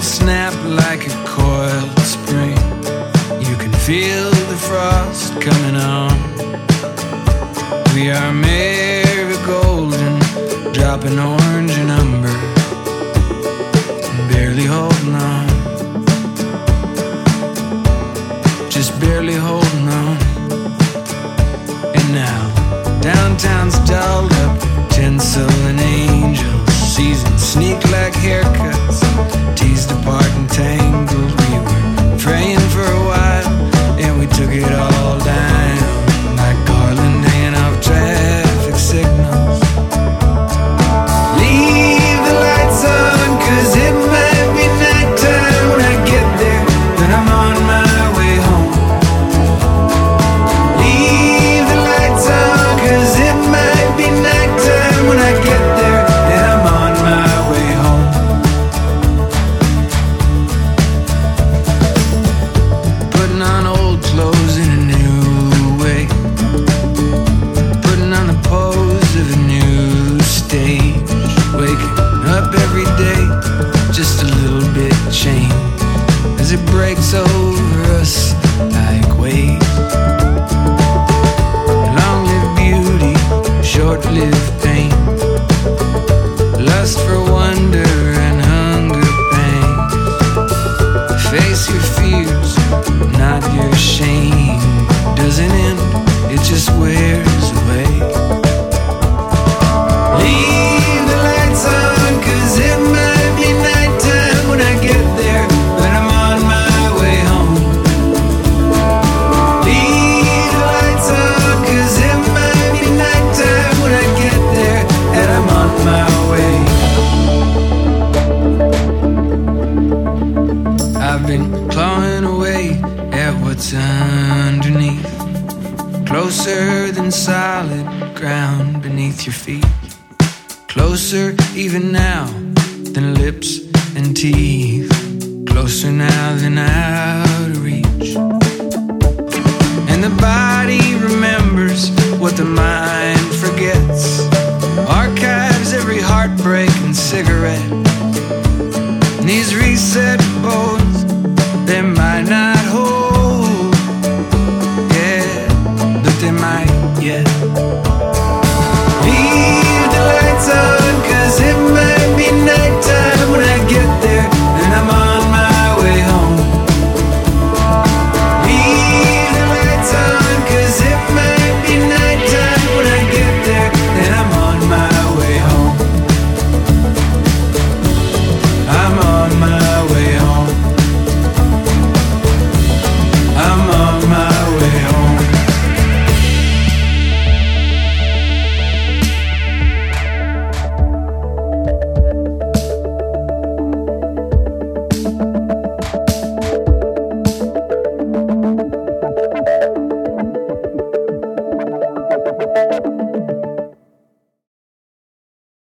snap like a coiled spring. You can feel the frost coming on. We are marigold and dropping orange and umber, barely holding on, just barely holding on. And now downtown's dolled up, tinsel and angels, seasons sneak like haircuts, teased apart and tangled. We were praying for a while, and we took it all down like Garland hanging off traffic signals. Leave the lights on, 'cause it might be nighttime when I get there, then I'm on my way home. Leave the lights on, 'cause it might be nighttime when I get there, and I'm on my way home. Putting on old clothes in a new way, putting on the pose of a new stage, waking up every day just a little bit changed as it breaks over us like waves. Long-lived beauty, short-lived pain, lust for wonder and hunger pains. Face your fears, not your shame. Doesn't end, it just wears away. Leave the lights on, 'cause it might be nighttime when I get there, but I'm on my way home. Leave the lights on, 'cause it might be nighttime when I get there, and I'm on my way. I've been clawing away at what's underneath, closer than solid ground beneath your feet, closer even now than lips and teeth, closer now than out of reach. And the body remembers what the mind forgets, archives every heartbreak and cigarette. And these reset bows